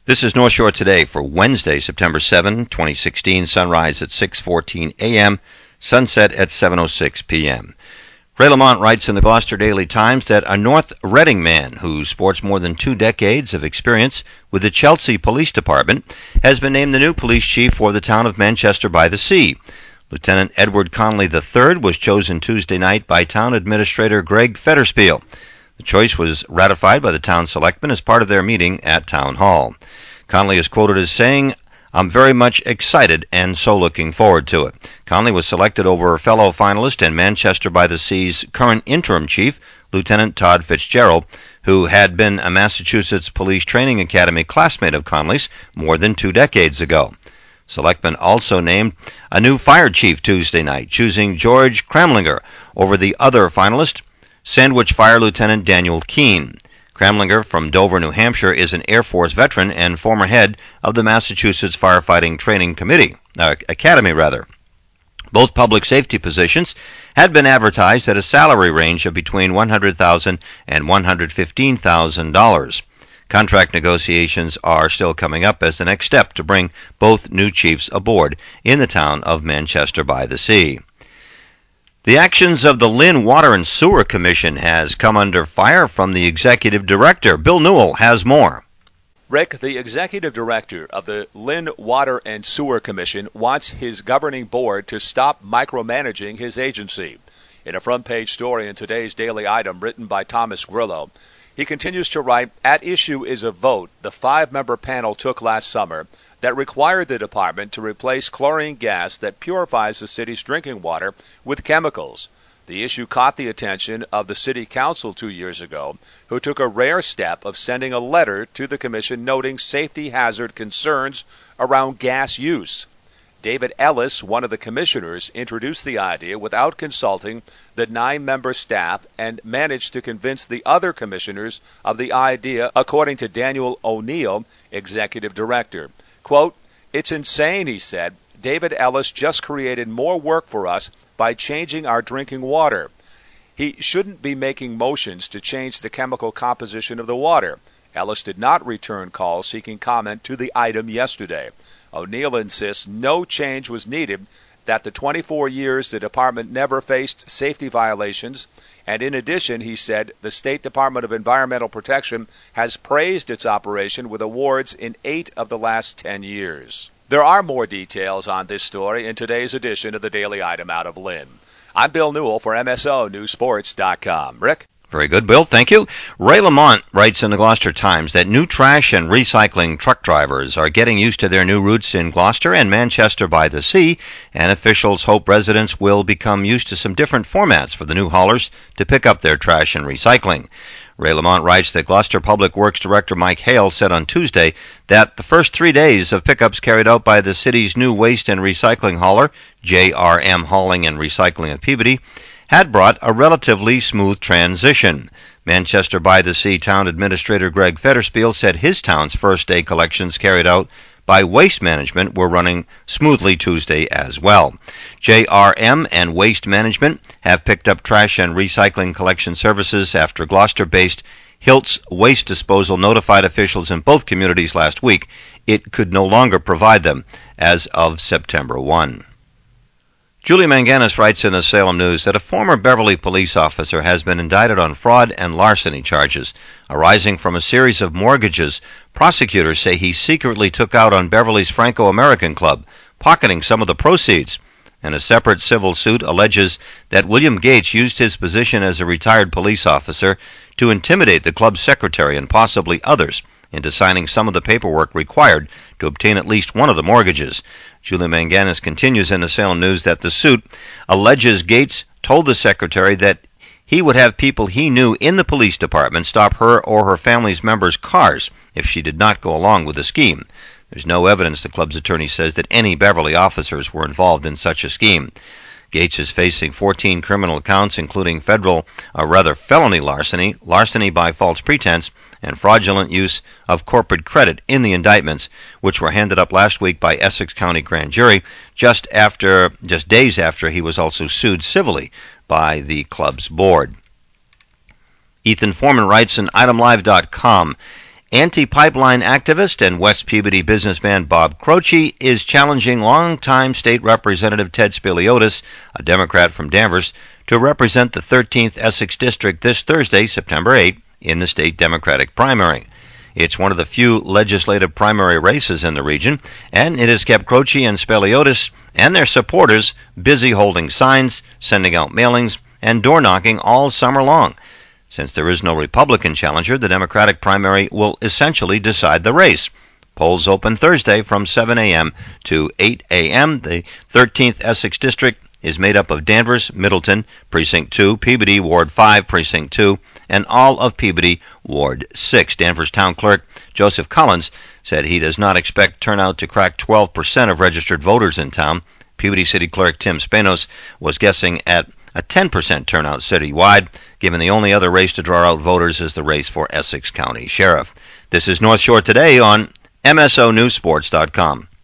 This is North Shore Today for Wednesday, September 7, 2016. Sunrise at 6:14 a.m., sunset at 7:06 p.m. Ray Lamont writes in the Gloucester Daily Times that a North Reading man who sports more than 2 decades of experience with the Chelsea Police Department has been named the new police chief for the town of Manchester by the Sea. Lieutenant Edward Conley III was chosen Tuesday night by Town Administrator Greg Federspiel. The choice was ratified by the town selectmen as part of their meeting at Town Hall. Conley is quoted as saying, "I'm very much excited and so looking forward to it." Conley was selected over fellow finalist and Manchester by the Sea's current interim chief, Lieutenant Todd Fitzgerald, who had been a Massachusetts Police Training Academy classmate of Conley's more than 2 decades ago. Selectmen also named a new fire chief Tuesday night, choosing George Kramlinger over the other finalist, Sandwich Fire Lieutenant Daniel Keene. Kramlinger from Dover, New Hampshire, is an Air Force veteran and former head of the Massachusetts Firefighting Training Academy. Both public safety positions had been advertised at a salary range of between $100,000 and $115,000. Contract negotiations are still coming up as the next step to bring both new chiefs aboard in the town of Manchester by the Sea. The actions of the Lynn Water and Sewer Commission has come under fire from the executive director. Bill Newell has more. Rick, the executive director of the Lynn Water and Sewer Commission wants his governing board to stop micromanaging his agency. In a front-page story in today's Daily Item written by Thomas Grillo, he continues to write, "At issue is a vote the 5-member panel took last summer that required the department to replace chlorine gas that purifies the city's drinking water with chemicals. The issue caught the attention of the city council 2 years ago, who took a rare step of sending a letter to the commission noting safety hazard concerns around gas use. David Ellis, one of the commissioners, introduced the idea without consulting the 9-member staff and managed to convince the other commissioners of the idea, according to Daniel O'Neill, executive director. Quote, "It's insane," he said. "David Ellis just created more work for us by changing our drinking water. He shouldn't be making motions to change the chemical composition of the water." Ellis did not return calls seeking comment to the item yesterday. O'Neill insists no change was needed, that the 24 years the department never faced safety violations, and in addition, he said, the State Department of Environmental Protection has praised its operation with awards in 8 of the last 10 years. There are more details on this story in today's edition of the Daily Item out of Lynn. I'm Bill Newell for MSONewsports.com. Rick? Very good, Bill. Thank you. Ray Lamont writes in the Gloucester Times that new trash and recycling truck drivers are getting used to their new routes in Gloucester and Manchester by the Sea, and officials hope residents will become used to some different formats for the new haulers to pick up their trash and recycling. Ray Lamont writes that Gloucester Public Works Director Mike Hale said on Tuesday that the first 3 days of pickups carried out by the city's new waste and recycling hauler, JRM Hauling and Recycling of Peabody, had brought a relatively smooth transition. Manchester by the Sea Town Administrator Greg Federspiel said his town's first-day collections carried out by Waste Management were running smoothly Tuesday as well. JRM and Waste Management have picked up trash and recycling collection services after Gloucester-based Hiltz Waste Disposal notified officials in both communities last week it could no longer provide them as of September 1. Julie Manganis writes in the Salem News that a former Beverly police officer has been indicted on fraud and larceny charges arising from a series of mortgages prosecutors say he secretly took out on Beverly's Franco-American Club, pocketing some of the proceeds. And a separate civil suit alleges that William Gates used his position as a retired police officer to intimidate the club's secretary and possibly others into signing some of the paperwork required to obtain at least one of the mortgages. Julie Manganis continues in the Salem News that the suit alleges Gates told the secretary that he would have people he knew in the police department stop her or her family's members' cars if she did not go along with the scheme. There's no evidence, the club's attorney says, that any Beverly officers were involved in such a scheme. Gates is facing 14 criminal counts, including felony larceny, larceny by false pretense, and fraudulent use of corporate credit in the indictments, which were handed up last week by Essex County Grand Jury, just days after he was also sued civilly by the club's board. Ethan Foreman writes in ItemLive.com, Anti-pipeline activist and West Peabody businessman Bob Croce is challenging longtime state representative Ted Spiliotis, a Democrat from Danvers, to represent the 13th Essex District this Thursday, September 8, in the state Democratic primary. It's one of the few legislative primary races in the region, and it has kept Croce and Spiliotis and their supporters busy holding signs, sending out mailings, and door-knocking all summer long. Since there is no Republican challenger, the Democratic primary will essentially decide the race. Polls open Thursday from 7 a.m. to 8 a.m. The 13th Essex District is made up of Danvers, Middleton, Precinct 2, Peabody, Ward 5, Precinct 2, and all of Peabody, Ward 6. Danvers Town Clerk Joseph Collins said he does not expect turnout to crack 12% of registered voters in town. Peabody City Clerk Tim Spanos was guessing at a 10% turnout citywide, given the only other race to draw out voters is the race for Essex County Sheriff. This is North Shore Today on MSONewsports.com.